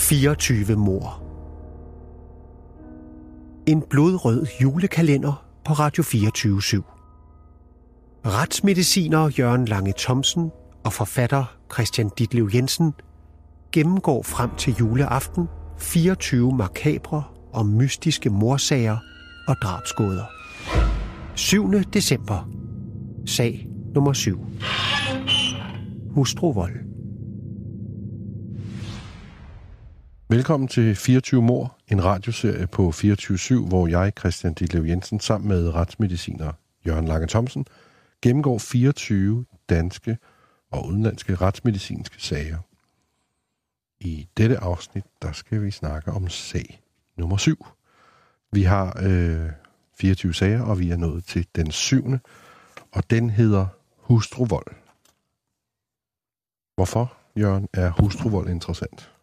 24 mord. En blodrød julekalender på Radio 24/7. Retsmediciner Jørgen Lange Thomsen og forfatter Christian Ditlev Jensen gennemgår frem til juleaften 24 makabre og mystiske mordsager og drabsgåder. 7. december. Sag nummer 7. Hustruvold. Velkommen til 24 mord, en radioserie på 24/7, hvor jeg, Christian Ditlev Jensen, sammen med retsmediciner Jørgen Lange Thomsen, gennemgår 24 danske og udenlandske retsmedicinske sager. I dette afsnit, der skal vi snakke om sag nummer 7. Vi har 24 sager, og vi er nået til den 7. Og den hedder hustruvold. Hvorfor, Jørgen, er hustruvold interessant?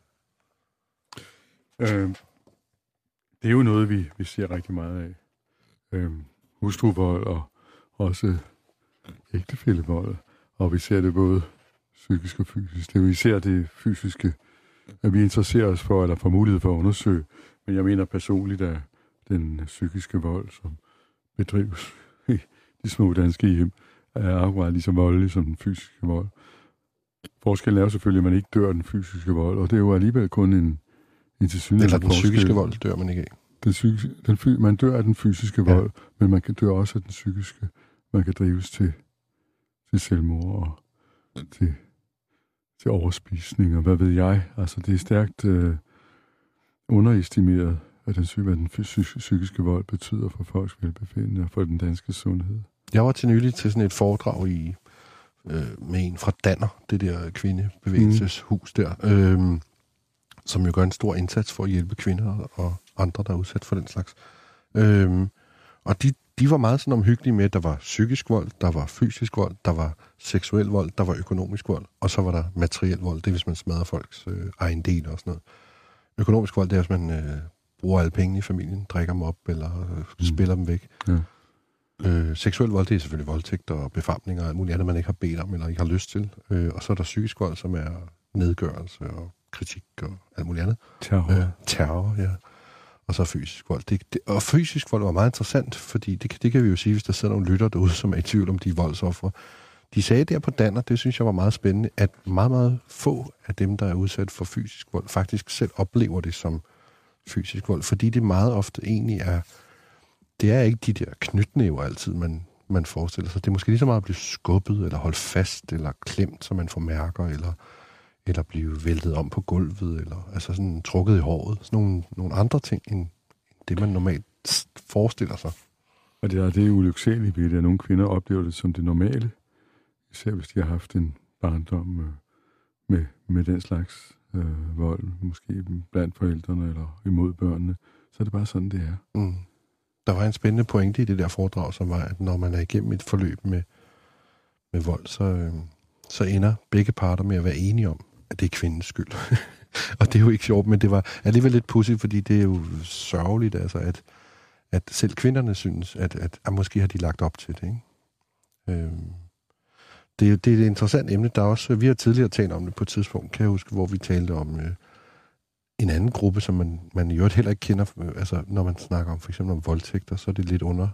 Det er jo noget, vi ser rigtig meget af. Hustruvold og også ægtefællevold. Og vi ser det både psykisk og fysisk. Det er jo især det fysiske, at vi interesserer os for, eller får mulighed for at undersøge. Men jeg mener personligt, at den psykiske vold, som bedrives i de små danske hjem, er akkurat lige så voldelig som den fysiske vold. Forskellen er jo selvfølgelig, at man ikke dør af den fysiske vold, og det er jo alligevel kun en tilsyneladende eller den psykiske vold dør man ikke af. Man dør af den fysiske vold, men man kan dør også af den psykiske. Man kan drives til selvmord og til overspisning, og hvad ved jeg. Altså, det er stærkt underestimeret, hvad den psykiske vold betyder for folks velbefindende og for den danske sundhed. Jeg var til nylig til sådan et foredrag med en fra Danner, det der kvindebevægelseshus der, som jo gør en stor indsats for at hjælpe kvinder og andre, der er udsat for den slags. Og de var meget sådan omhyggelige med, at der var psykisk vold, der var fysisk vold, der var seksuel vold, der var økonomisk vold, og så var der materiel vold. Det er, hvis man smadrer folks egen del og sådan noget. Økonomisk vold, det er, hvis man bruger alle pengene i familien, drikker dem op eller spiller dem væk. Ja. Seksuel vold, det er selvfølgelig voldtægter og befamlinger og alt muligt andet, man ikke har bedt om eller ikke har lyst til. Og så er der psykisk vold, som er nedgørelse og kritik og alt muligt andet. Terror, ja. Og så fysisk vold. Og fysisk vold var meget interessant, fordi det kan vi jo sige, hvis der sidder nogle lytter derude, som er i tvivl om de voldsofre. De sagde der på Danner, det synes jeg var meget spændende, at meget, meget få af dem, der er udsat for fysisk vold, faktisk selv oplever det som fysisk vold, fordi det meget ofte egentlig det er ikke de der knytnæver altid, man forestiller sig. Det er måske lige så meget at blive skubbet, eller holdt fast, eller klemt, så man får mærker, eller blive væltet om på gulvet, eller altså sådan trukket i håret. Sådan nogle andre ting, end det man normalt forestiller sig. Og det er ulyksaligt ved det, at nogle kvinder oplever det som det normale, især hvis de har haft en barndom med den slags vold, måske blandt forældrene eller imod børnene. Så er det bare sådan, det er. Mm. Der var en spændende pointe i det der foredrag, som var, at når man er igennem et forløb med vold, så ender begge parter med at være enige om, at det er kvindens skyld. Og det er jo ikke sjovt, men det var alligevel lidt pudsigt, fordi det er jo sørgeligt, altså, at selv kvinderne synes, at måske har de lagt op til det, ikke? Det er et interessant emne. Der er også, vi har tidligere talt om det på et tidspunkt, kan jeg huske, hvor vi talte om en anden gruppe, som man i øvrigt heller ikke kender. Altså, når man snakker om for eksempel om voldtægter, så er det lidt eller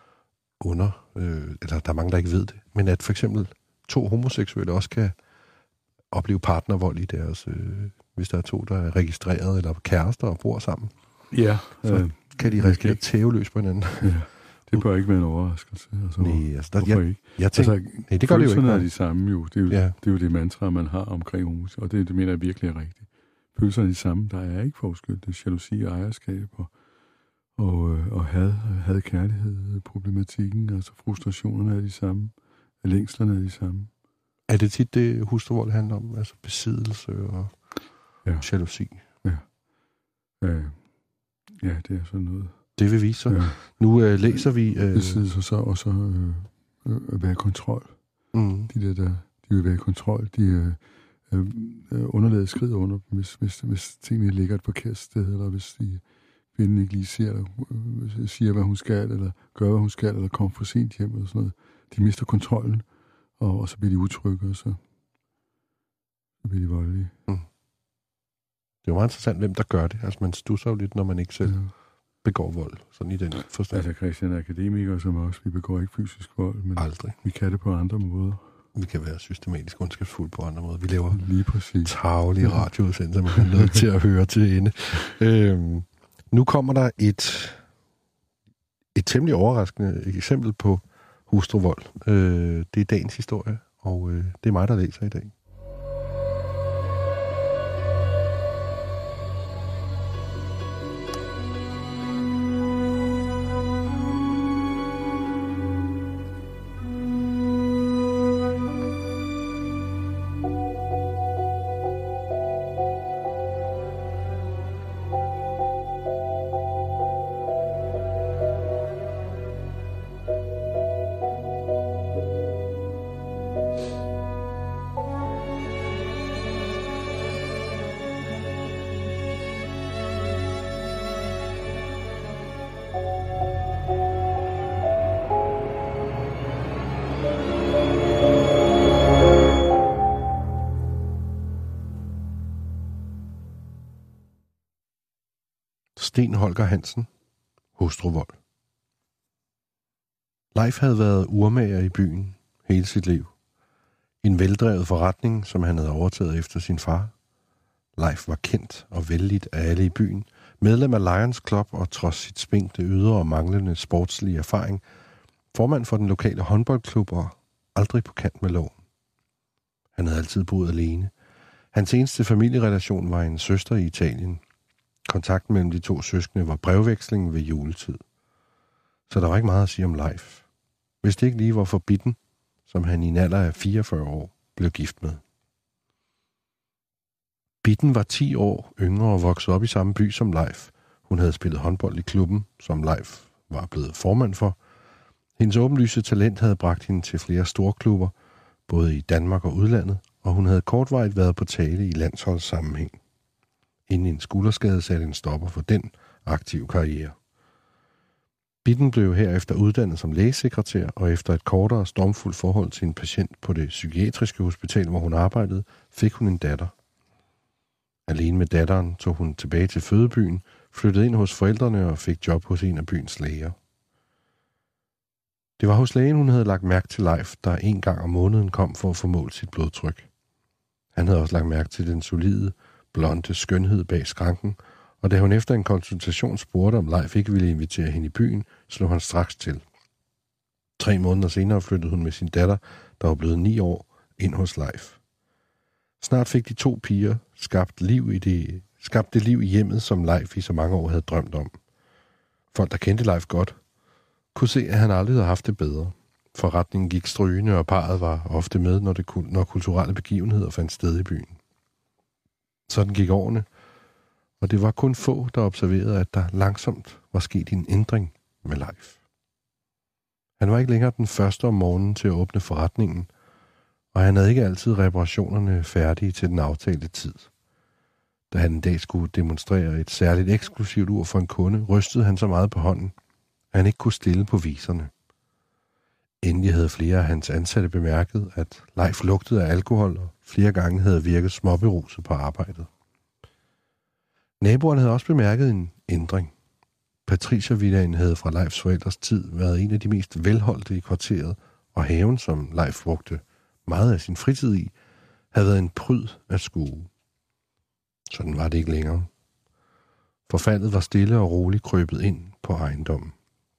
der er mange, der ikke ved det. Men at for eksempel 2 homoseksuelle også kan opleve partnervold i deres, hvis der er 2, der er registreret eller kærester og bor sammen. Ja. Så kan de risikere tæveløs på hinanden. Ja. Det bør ikke være en overraskelse. Altså, nej, altså, ikke? Jeg tænker, nej, det gør det jo ikke. Er de samme jo. Det er jo det mantra, man har omkring homos, og det mener jeg virkelig er rigtigt. Følelserne er de samme. Der er ikke forskel. Det er jalousi og ejerskab og had kærlighed, problematikken, altså frustrationerne er de samme, længslerne er de samme. Er det tit det hustruvold handler om? Altså besiddelse og jalousi? Ja. Ja, det er sådan noget. Det vil vise sig. Ja. Nu læser vi... Besiddelse og så at være i kontrol. Mm. De vil være i kontrol. De underladet skrider under dem, hvis tingene ligger et forkert sted, eller hvis kvinden ikke lige siger, hvad hun skal, eller gør, hvad hun skal, eller kommer for sent hjem, eller sådan noget. De mister kontrollen, og så bliver de utrygge, og så bliver de voldelige. Mm. Det er jo meget interessant, hvem der gør det. Altså, man stusser jo lidt, når man ikke selv begår vold. Sådan i den forstand. Altså, Christian er akademiker som os. Vi begår ikke fysisk vold, men aldrig. Vi kan det på andre måder. Vi kan være systematisk ondskabsfulde på andre måder. Vi laver lige præcis tarvelige radioudsendelser, man er nødt til at høre til ende. Nu kommer der et temmelig overraskende eksempel på hustruvold. Det er dagens historie, og det er mig, der læser i dag. Sten Holger Hansen, hustruvold. Leif havde været urmager i byen hele sit liv. En veldrevet forretning, som han havde overtaget efter sin far. Leif var kendt og vellidt af alle i byen, medlem af Lions Club og trods sit spinkle ydre og manglende sportslige erfaring, formand for den lokale håndboldklub og aldrig på kant med loven. Han havde altid boet alene. Hans eneste familierelation var en søster i Italien. Kontakten mellem de to søskende var brevveksling ved juletid. Så der var ikke meget at sige om Leif. Hvis det ikke lige var for Bitten, som han i en alder af 44 år blev gift med. Bitten var 10 år yngre og voksede op i samme by som Leif. Hun havde spillet håndbold i klubben, som Leif var blevet formand for. Hendes åbenlyse talent havde bragt hende til flere store klubber, både i Danmark og udlandet, og hun havde kortvarigt været på tale i landsholdssammenhæng. Inden en skulderskade satte en stopper for den aktive karriere. Bitten blev herefter uddannet som lægesekretær, og efter et kortere stormfuldt forhold til en patient på det psykiatriske hospital, hvor hun arbejdede, fik hun en datter. Alene med datteren tog hun tilbage til fødebyen, flyttede ind hos forældrene og fik job hos en af byens læger. Det var hos lægen, hun havde lagt mærke til Leif, der en gang om måneden kom for at få målt sit blodtryk. Han havde også lagt mærke til den solide, blonde skønhed bag skranken, og da hun efter en konsultation spurgte, om Leif ikke ville invitere hende i byen, slog han straks til. 3 måneder senere flyttede hun med sin datter, der var blevet 9 år, ind hos Leif. Snart fik de 2 piger skabt det liv i hjemmet, som Leif i så mange år havde drømt om. Folk, der kendte Leif godt, kunne se, at han aldrig havde haft det bedre. Forretningen gik strygende, og parret var ofte med, når kulturelle begivenheder fandt sted i byen. Sådan gik årene, og det var kun få, der observerede, at der langsomt var sket en ændring med Leif. Han var ikke længere den første om morgenen til at åbne forretningen, og han havde ikke altid reparationerne færdige til den aftalte tid. Da han en dag skulle demonstrere et særligt eksklusivt ur for en kunde, rystede han så meget på hånden, at han ikke kunne stille på viserne. Endelig havde flere af hans ansatte bemærket, at Leif lugtede af alkohol og flere gange havde virket småberuset på arbejdet. Naboerne havde også bemærket en ændring. Patriciervillaen havde fra Leifs forældres tid været en af de mest velholdte i kvarteret, og haven, som Leif brugte meget af sin fritid i, havde været en pryd at skue. Sådan var det ikke længere. Forfaldet var stille og roligt krøbet ind på ejendommen.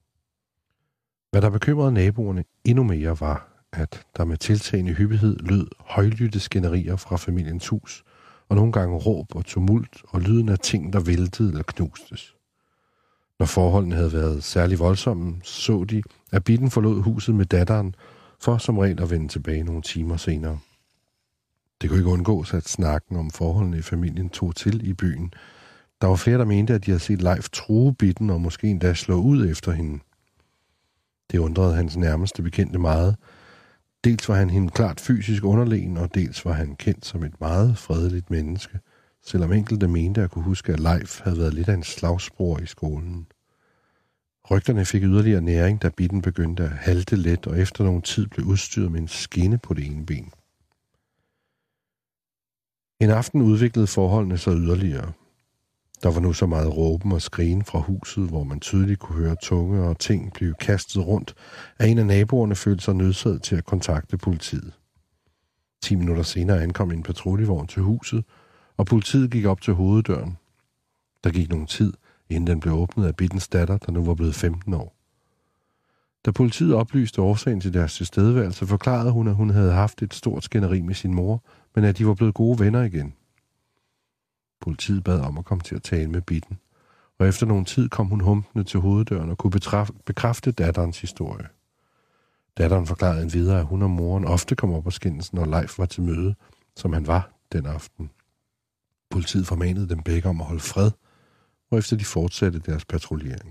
Hvad der bekymrede naboerne endnu mere var, at der med tiltagende hyppighed lød højlytte skænderier fra familiens hus, og nogle gange råb og tumult og lyden af ting, der væltede eller knustes. Når forholdene havde været særlig voldsomme, så de, at Bitten forlod huset med datteren, for som regel at vende tilbage nogle timer senere. Det kunne ikke undgås, at snakken om forholdene i familien tog til i byen. Der var flere, der mente, at de havde set Leif true Bitten og måske endda slå ud efter hende. Det undrede hans nærmeste bekendte meget. Dels var han hende klart fysisk underlegen, og dels var han kendt som et meget fredeligt menneske, selvom enkelte mente at kunne huske, at Leif havde været lidt af en slagsbror i skolen. Rygterne fik yderligere næring, da Bitten begyndte at halte let, og efter nogen tid blev udstyret med en skinne på det ene ben. En aften udviklede forholdene sig yderligere. Der var nu så meget råben og skrigen fra huset, hvor man tydeligt kunne høre tunge og ting blive kastet rundt, at en af naboerne følte sig nødsaget til at kontakte politiet. 10 minutter senere ankom en patruljevogn til huset, og politiet gik op til hoveddøren. Der gik nogen tid, inden den blev åbnet af Bittens datter, der nu var blevet 15 år. Da politiet oplyste årsagen til deres tilstedeværelse, forklarede hun, at hun havde haft et stort skænderi med sin mor, men at de var blevet gode venner igen. Politiet bad om at komme til at tale med Bitten, og efter nogen tid kom hun humpende til hoveddøren og kunne bekræfte datterens historie. Datteren forklarede endvidere, at hun og moren ofte kom op og skændes, når Leif var til møde, som han var den aften. Politiet formanede dem begge om at holde fred, hvorefter de fortsatte deres patruljering.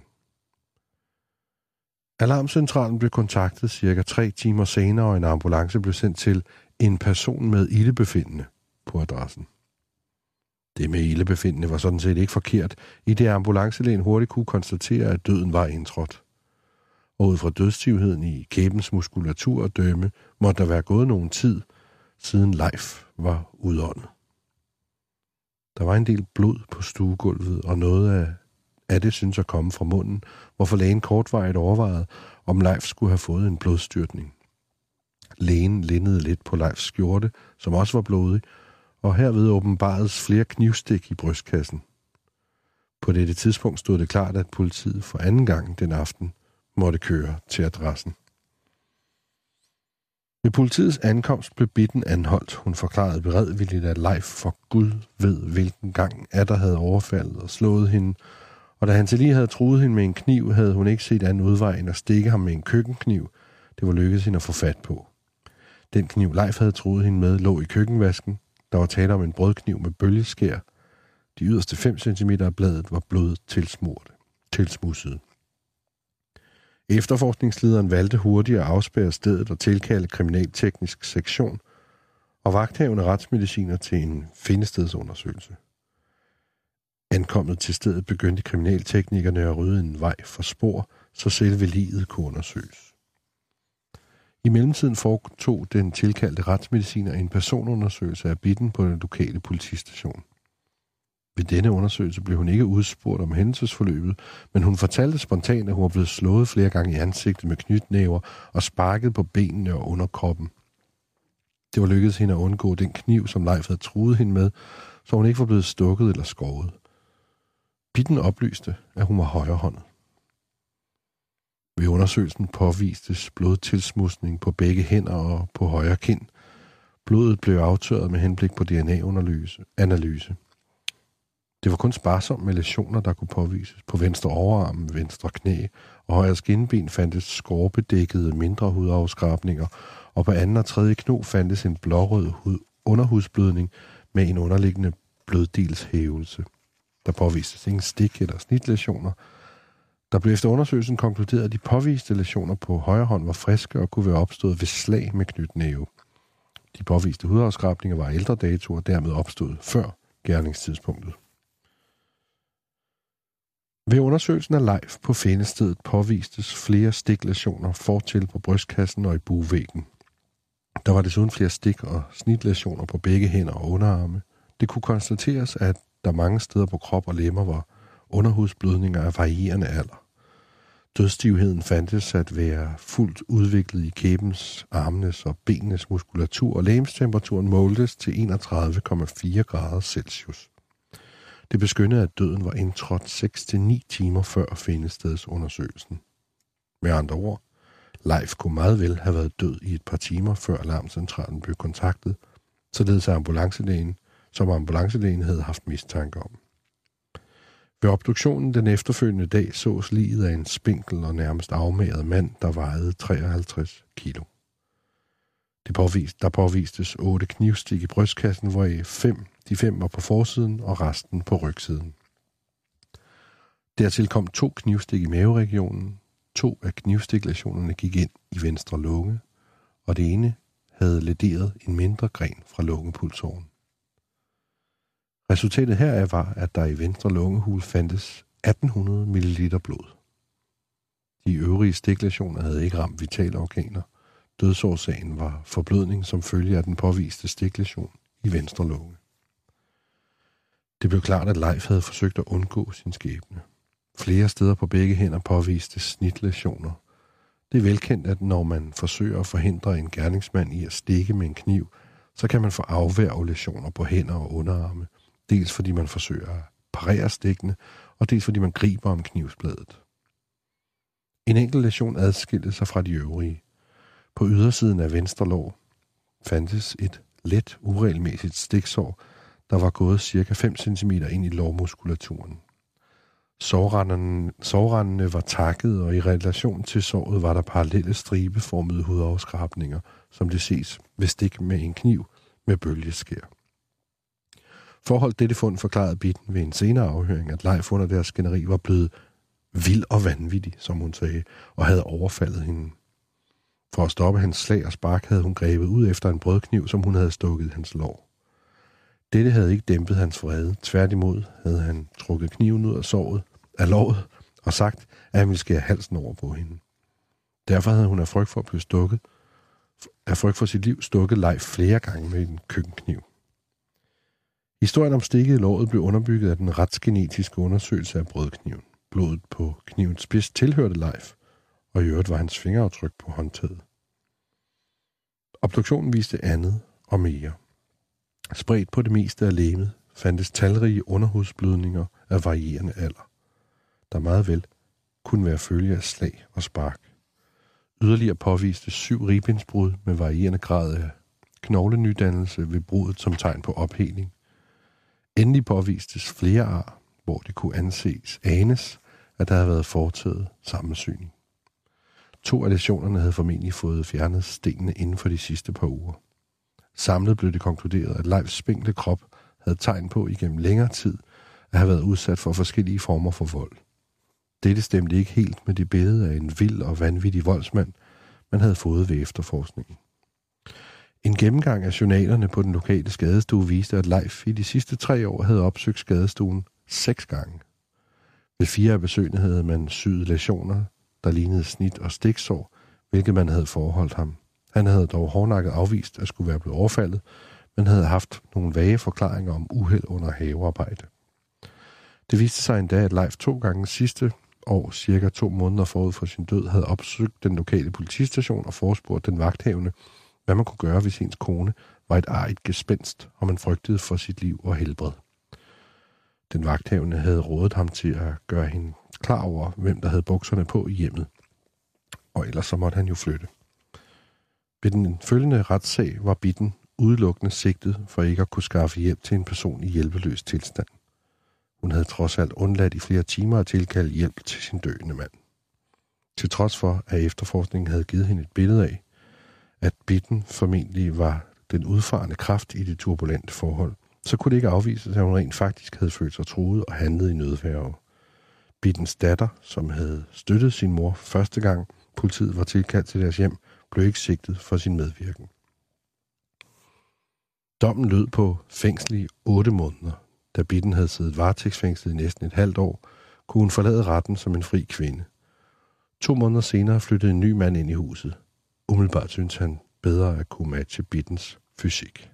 Alarmcentralen blev kontaktet cirka 3 timer senere, og en ambulance blev sendt til en person med ildebefindende på adressen. Det med ildebefindende var sådan set ikke forkert, i det ambulancelægen hurtigt kunne konstatere, at døden var indtrådt. Og ud fra dødsstivheden i kæbens muskulatur og dømme, måtte der være gået nogen tid, siden Leif var udåndet. Der var en del blod på stuegulvet, og noget af det synes at komme fra munden, hvorfor lægen kortvarigt overvejede, om Leif skulle have fået en blodstyrtning. Lægen lindede lidt på Leifs skjorte, som også var blodig, og herved åbenbaredes flere knivstik i brystkassen. På dette tidspunkt stod det klart, at politiet for anden gang den aften måtte køre til adressen. Ved politiets ankomst blev Bitten anholdt. Hun forklarede beredvilligt, at Leif for Gud ved, hvilken gang Adder havde overfaldet og slået hende, og da han tillige havde truet hende med en kniv, havde hun ikke set anden udvej end at stikke ham med en køkkenkniv. Det var lykkedes hende at få fat på. Den kniv, Leif havde truet hende med, lå i køkkenvasken. Der var tale om en brødkniv med bølgeskær. De yderste 5 cm af bladet var blod tilsmudset. Efterforskningslederen valgte hurtigt at afspærre stedet og tilkalde kriminalteknisk sektion og vagthavende retsmediciner til en findestedsundersøgelse. Ankommet til stedet begyndte kriminalteknikerne at rydde en vej for spor, så selve liget kunne undersøges. I mellemtiden foretog den tilkaldte retsmediciner en personundersøgelse af Bitten på den lokale politistation. Ved denne undersøgelse blev hun ikke udspurgt om hændelsesforløbet, men hun fortalte spontant, at hun var blevet slået flere gange i ansigtet med knytnæver og sparket på benene og underkroppen. Det var lykkedes hende at undgå den kniv, som Leif havde truet hende med, så hun ikke var blevet stukket eller skåret. Bitten oplyste, at hun var højrehåndet. Ved undersøgelsen påvistes blodtilsmudning på begge hænder og på højre kind. Blodet blev aftørret med henblik på DNA-analyse. Det var kun sparsomt med læsioner, der kunne påvises. På venstre overarm, venstre knæ og højre skinben fandtes skorpedækkede mindre hudafskrabninger, og på anden og tredje kno fandtes en blårød underhudsblødning med en underliggende bløddilshævelse. Der påvistes ingen stik- eller snitlæsioner. Der blev efter undersøgelsen konkluderet, at de påviste læsioner på højre hånd var friske og kunne være opstået ved slag med knytnæve. De påviste hudafskrabninger var ældre dato og dermed opstået før gerningstidspunktet. Ved undersøgelsen af Leif på findestedet påvistes flere stiklæsioner fortil på brystkassen og i bugvæggen. Der var desuden flere stik- og snitlæsioner på begge hænder og underarme. Det kunne konstateres, at der mange steder på krop og lemmer var underhudsblødninger af varierende alder. Dødsstivheden fandtes at være fuldt udviklet i kæbens, armenes og benenes muskulatur, og legemstemperaturen måltes til 31,4 grader Celsius. Det beskyndede, at døden var indtrådt 6-9 timer før findestedsundersøgelsen. Med andre ord, Leif kunne meget vel have været død i et par timer før alarmcentralen blev kontaktet, således som ambulancelægen havde haft mistanke om. Ved obduktionen den efterfølgende dag sås liget af en spinkel og nærmest afmagret mand, der vejede 53 kilo. Der påvistes 8 knivstik i brystkassen, hvoraf de 5 var på forsiden og resten på rygsiden. Dertil kom 2 knivstik i maveregionen. 2 af knivstiklæsionerne gik ind i venstre lunge, og det ene havde lederet en mindre gren fra lungepulsåren. Resultatet heraf var, at der i venstre lungehul fandtes 1800 ml blod. De øvrige stiklæsioner havde ikke ramt vitale organer. Dødsårsagen var forblødning som følge af den påviste stiklæsion i venstre lunge. Det blev klart, at Leif havde forsøgt at undgå sin skæbne. Flere steder på begge hænder påviste snitlæsioner. Det er velkendt, at når man forsøger at forhindre en gerningsmand i at stikke med en kniv, så kan man få afværgelæsioner på hænder og underarme, dels fordi man forsøger at parere stikkene, og dels fordi man griber om knivsbladet. En enkelt læsion adskilte sig fra de øvrige. På ydersiden af venstre lår fandtes et let, uregelmæssigt stiksår, der var gået ca. 5 cm ind i lårmuskulaturen. Sårrandene var takket, og i relation til såret var der parallelle stribeformede hudafskrabninger, som det ses ved stik med en kniv med bølgeskær. Forholdt dette fund forklarede Bitten ved en senere afhøring, at Leif under deres skænderi var blevet vild og vanvittig, som hun sagde, og havde overfaldet hende. For at stoppe hans slag og spark havde hun grebet ud efter en brødkniv, som hun havde stukket hans lår. Dette havde ikke dæmpet hans vrede. Tværtimod havde han trukket kniven ud af låret og sagt, at han ville skære halsen over på hende. Derfor havde hun af frygt for sit liv stukket Leif flere gange med en køkkenkniv. Historien om stikket i låret blev underbygget af den retsgenetiske undersøgelse af brødkniven. Blodet på knivens spids tilhørte Leif, og i øvrigt var hans fingeraftryk på håndtaget. Obduktionen viste andet og mere. Spredt på det meste af legemet fandtes talrige underhudsblødninger af varierende alder, der meget vel kunne være følge af slag og spark. Yderligere påviste 7 ribbensbrud med varierende grad af knoglenydannelse ved bruddet som tegn på opheling. Endelig påvistes flere ar, hvor det kunne anes, at der havde været foretaget sammensyning. 2 af læsionerne havde formentlig fået fjernet stenene inden for de sidste par uger. Samlet blev det konkluderet, at Leifs spinkle krop havde tegn på igennem længere tid at have været udsat for forskellige former for vold. Dette stemte ikke helt med det billede af en vild og vanvittig voldsmand, man havde fået ved efterforskningen. En gennemgang af journalerne på den lokale skadestue viste, at Leif i de sidste 3 år havde opsøgt skadestuen 6 gange. Ved 4 af besøgene havde man syet læsioner, der lignede snit og stiksår, hvilket man havde forholdt ham. Han havde dog hårdnakket afvist at skulle være blevet overfaldet, men havde haft nogle vage forklaringer om uheld under havearbejde. Det viste sig endda, at Leif 2 gange sidste år, cirka 2 måneder forud for sin død, havde opsøgt den lokale politistation og forespurgt den vagthavende, hvad man kunne gøre, hvis ens kone var et arigt gespenst, og man frygtede for sit liv og helbred. Den vagthavende havde rådet ham til at gøre hende klar over, hvem der havde bukserne på i hjemmet, og ellers så måtte han jo flytte. Ved den følgende retssag var Bitten udelukkende sigtet for ikke at kunne skaffe hjælp til en person i hjælpeløs tilstand. Hun havde trods alt undladt i flere timer at tilkalde hjælp til sin døende mand. Til trods for, at efterforskningen havde givet hende et billede af, at Bitten formentlig var den udfarende kraft i det turbulente forhold, så kunne det ikke afvises, at hun rent faktisk havde følt sig truet og handlet i nødværge. Bittens datter, som havde støttet sin mor første gang politiet var tilkaldt til deres hjem, blev ikke sigtet for sin medvirken. Dommen lød på fængsel i 8 måneder. Da Bitten havde siddet varetægtsfængslet i næsten et halvt år, kunne hun forlade retten som en fri kvinde. 2 måneder senere flyttede en ny mand ind i huset. Umiddelbart syntes han bedre at kunne matche Bittens fysik.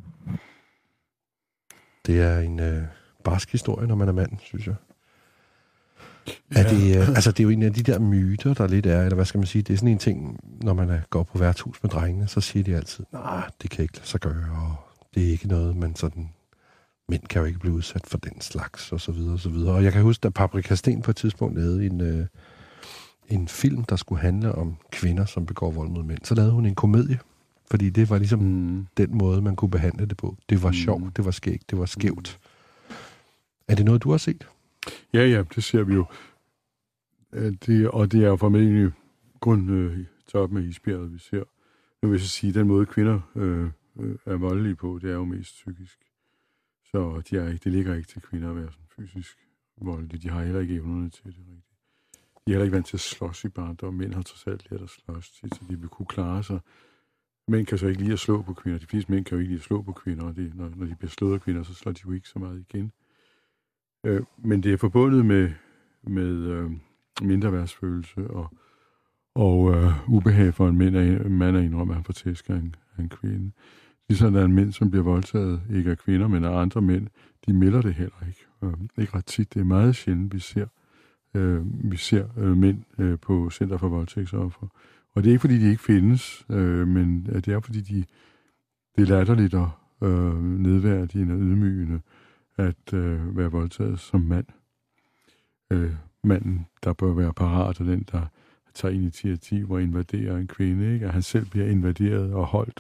Det er en barsk historie, når man er mand, synes jeg. Ja. Er det, det er jo en af de der myter, der lidt er, eller hvad skal man sige, det er sådan en ting, når man går på værtshus med drengene, så siger de altid, nej, det kan ikke lade sig gøre, og det er ikke noget, man sådan, mænd kan jo ikke blive udsat for den slags, og så videre, og så videre. Og jeg kan huske, at Paprika Steen på et tidspunkt lavede en film, der skulle handle om kvinder, som begår vold mod mænd. Så lavede hun en komedie, fordi det var ligesom den måde, man kunne behandle det på. Det var sjovt, det var skægt, det var skævt. Er det noget, du har set? Ja, det ser vi jo. Det er jo formentlig kun top med isbjerget, vi ser. Nu vil jeg så sige, at den måde, kvinder er voldelige på, det er jo mest psykisk. Så det ligger ikke til kvinder at være sådan fysisk voldelige. De har heller ikke evnerne til det rigtigt. De er heller ikke vant til at slås i barndom. Mænd har trods alt lært at slås til, så de vil kunne klare sig. Mænd kan så ikke lide at slå på kvinder. De fleste mænd kan jo ikke lide at slå på kvinder, og når de bliver slået af kvinder, så slår de jo ikke så meget igen. Men det er forbundet med mindreværdsfølelse og ubehag for en mand at indrømme, at han får tæsk af en kvinde. Ligesom der er mænd, som bliver voldtaget, ikke af kvinder, men af andre mænd, de melder det heller ikke. Ikke ret tit. Det er meget sjældent, vi ser mænd på Center for Voldtægtsofre. Og det er ikke, fordi de ikke findes, men det er, fordi det er latterligt og nedværdigende og ydmygende at være voldtaget som mand. Manden, der bør være parat, og den, der tager initiativ og invaderer en kvinde, ikke? At han selv bliver invaderet og holdt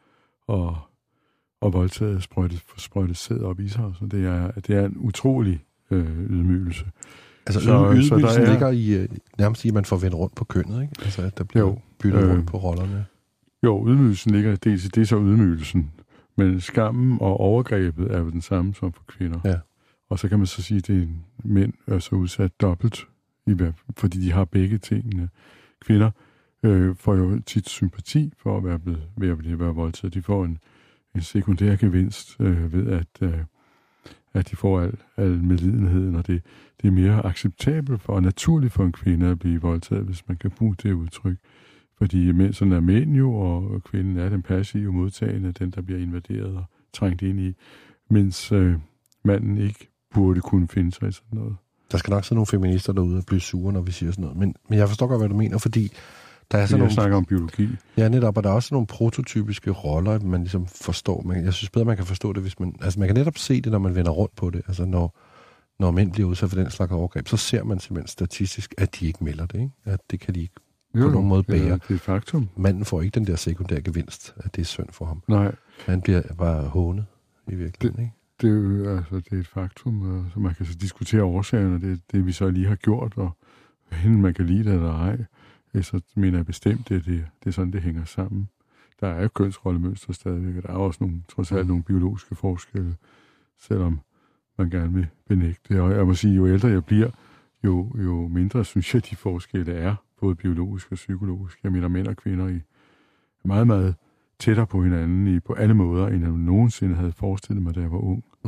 og voldtaget sprøjtet sæd op i sig. Så det er en utrolig ydmygelse. Altså ydmygelsen ligger i nærmest i, at man får vendt rundt på kønnet, ikke? Altså at der bliver byttet rundt på rollerne. Jo, ydmygelsen ligger dels i det, så ydmygelsen. Men skammen og overgrebet er jo den samme som for kvinder. Ja. Og så kan man så sige, at det er mænd er så udsat dobbelt, fordi de har begge tingene. Kvinder får jo tit sympati for at være voldtaget. De får en sekundær gevinst ved, at de får al medlidenheden, og det er mere acceptabelt og naturligt for en kvinde at blive voldtaget, hvis man kan bruge det udtryk. Fordi mænd sådan er mænd jo, og kvinden er den passive modtagende, den der bliver invaderet og trængt ind i, mens manden ikke burde kunne finde sig i sådan noget. Der skal nok sidde nogle feminister derude og blive sure, når vi siger sådan noget. Men jeg forstår godt, hvad du mener, fordi der er sådan nogle... Jeg snakker om biologi. Ja, netop, og der er også nogle prototypiske roller, man ligesom forstår. Jeg synes bedre, man kan forstå det, hvis man... Altså, man kan netop se det, når man vender rundt på det. Altså, når mænd bliver udsat for den slags overgreb, så ser man simpelthen statistisk, at de ikke melder det, ikke? At det kan de ikke på nogen måde bære. Ja, det er et faktum. Manden får ikke den der sekundære gevinst, at det er synd for ham. Nej. Han bliver bare hånet i virkeligheden, ikke? Det er et faktum, så man kan så diskutere årsagerne, det vi så lige har gjort, og hende man kan lide det eller ej, så mener jeg bestemt, det er sådan, det hænger sammen. Der er jo kønsrollemønstre stadigvæk, og der er også trods alt nogle biologiske forskelle, selvom man gerne vil benægte det. Og jeg må sige, jo ældre jeg bliver, jo mindre synes jeg, de forskelle er, både biologisk og psykologisk. Jeg mener, mænd og kvinder er meget, meget tættere på hinanden på alle måder, end jeg nogensinde havde forestillet mig, da jeg var ung. Mm.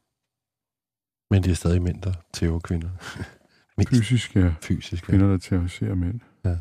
Men det er stadig mænd, der tæver kvinder. Fysisk, ja. Kvinder, der terroriserer mænd. Ja.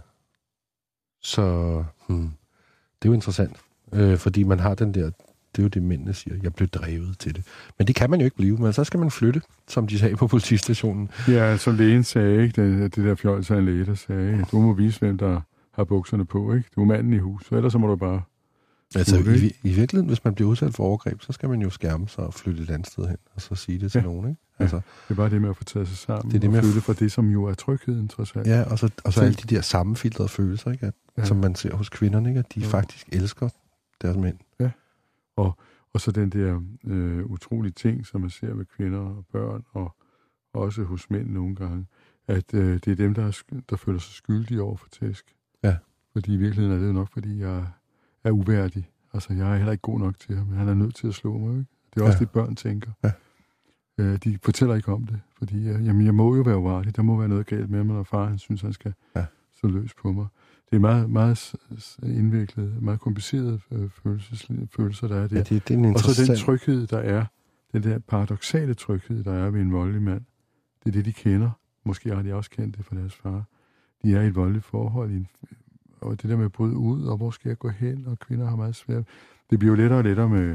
Så det er jo interessant, fordi man har den der, det er jo det, mændene siger, jeg blev drevet til det. Men det kan man jo ikke blive, men så skal man flytte, som de sagde på politistationen. Ja, som lægen sagde, ikke? Det der fjolds af en læge, der sagde, ikke? Du må vise, hvem der har bukserne på, ikke? Du er manden i hus, ellers så må du bare... Altså i virkeligheden, hvis man bliver udsat for overgreb, så skal man jo skærme sig og flytte et andet sted hen, og så sige det til nogen, ikke? Altså, det er bare det med at få taget sig sammen, det er det og flytte fra det, som jo er trygheden, trods alt. Ja, og så alle de der sammenfiltrede følelser, ikke? Som man ser hos kvinderne, ikke? At de faktisk elsker deres mænd. Ja, og så den der utrolige ting, som man ser med kvinder og børn, og også hos mænd nogle gange, at det er dem, der føler sig skyldige over for tæsk. Ja. Fordi i virkeligheden er det jo nok, fordi jeg er uværdig. Altså, jeg er heller ikke god nok til ham, men han er nødt til at slå mig, ikke? Det er også det, børn tænker. Ja. De fortæller ikke om det, fordi jeg må jo være uvartig. Der må være noget galt med mig, når far han synes, han skal så løs på mig. Det er meget, meget indviklet, meget komplicerede følelser, der er der. Ja, det er en interessant... Og så den tryghed, der er, den der paradoksale tryghed, der er ved en voldelig mand, det er det, de kender. Måske har de også kendt det fra deres far. De er i et voldeligt forhold, og det der med at bryde ud, og hvor skal jeg gå hen, og kvinder har meget svært. Det bliver jo lettere og lettere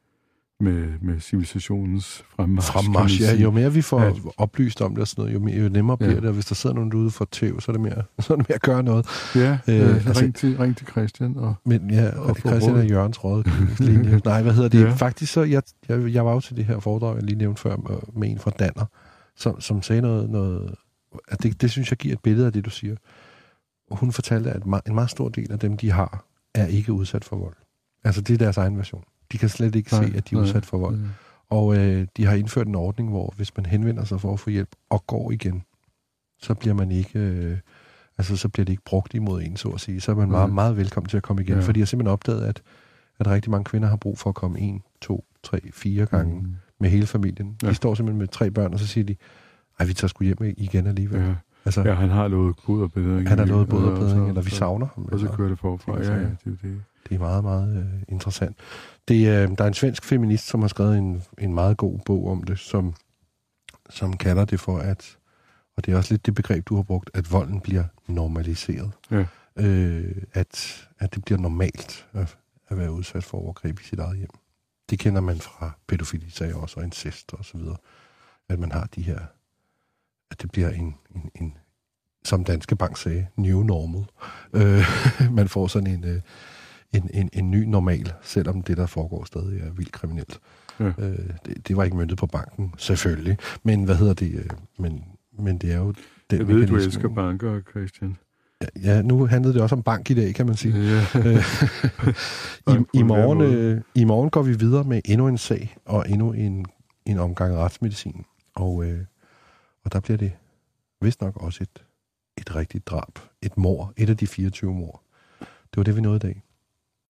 med civilisationens fremmarch. Ja, jo mere vi får oplyst om det og sådan noget, jo nemmere bliver det. Og hvis der sidder nogen derude for tæv, så er det mere at gøre noget. Ja, ring til Christian. Og Christian er Jørgens rådgivningslinje. Nej, hvad hedder det? Ja. Faktisk så, jeg var jo til det her foredrag, jeg lige nævnte før, med en fra Danner, som sagde noget at det synes jeg giver et billede af det, du siger. Og hun fortalte, at en meget stor del af dem, de har, er ikke udsat for vold. Altså, det er deres egen version. De kan slet ikke se, at de er udsat for vold. Og de har indført en ordning, hvor hvis man henvender sig for at få hjælp og går igen, så bliver man ikke, så bliver det ikke brugt imod en, så at sige. Så er man meget, meget velkommen til at komme igen. Fordi jeg har simpelthen opdaget, at rigtig mange kvinder har brug for at komme 1, 2, 3, 4 gange med hele familien. De står simpelthen med 3 børn, og så siger de, vi tager sgu hjem igen alligevel. Ja. Altså, han har lovet bod og bedring. Han har lovet bod og bedring, eller vi savner ham. Og så kører det forfra. Det er meget, meget interessant. Der er en svensk feminist, som har skrevet en meget god bog om det, som kalder det for, og det er også lidt det begreb, du har brugt, at volden bliver normaliseret. Ja. At det bliver normalt at være udsat for overgreb i sit eget hjem. Det kender man fra pædofilisager også, og incest og så videre. At man har de her, at det bliver en som Danske Bank sagde, new normal. Man får sådan en ny normal, selvom det, der foregår, stadig er vildt kriminelt. Ja. Det var ikke møntet på banken, selvfølgelig. Men men det er jo... Jeg ved, du elsker banker, Christian. Ja, nu handlede det også om bank i dag, kan man sige. Ja. I morgen går vi videre med endnu en sag, og endnu en omgang retsmedicin. Og der bliver det vist nok også et rigtigt drab. Et mord. Et af de 24 mord. Det var det, vi nåede i dag.